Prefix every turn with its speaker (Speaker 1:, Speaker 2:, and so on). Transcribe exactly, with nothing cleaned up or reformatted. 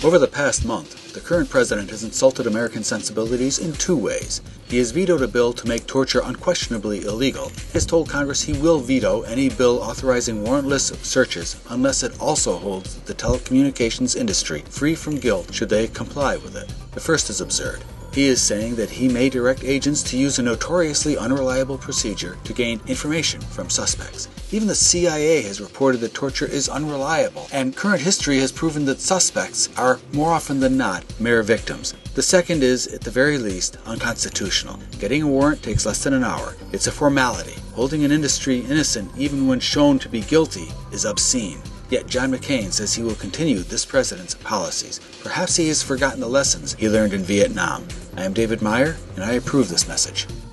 Speaker 1: Over the past month, the current president has insulted American sensibilities in two ways. He has vetoed a bill to make torture unquestionably illegal. He has told Congress he will veto any bill authorizing warrantless searches unless it also holds the telecommunications industry free from guilt should they comply with it. The first is absurd. He is saying that he may direct agents to use a notoriously unreliable procedure to gain information from suspects. Even the C I A has reported that torture is unreliable, and current history has proven that suspects are, more often than not, mere victims. The second is, at the very least, unconstitutional. Getting a warrant takes less than an hour. It's a formality. Holding an industry innocent even when shown to be guilty is obscene. Yet John McCain says he will continue this president's policies. Perhaps he has forgotten the lessons he learned in Vietnam. I am David Meyer, and I approve this message.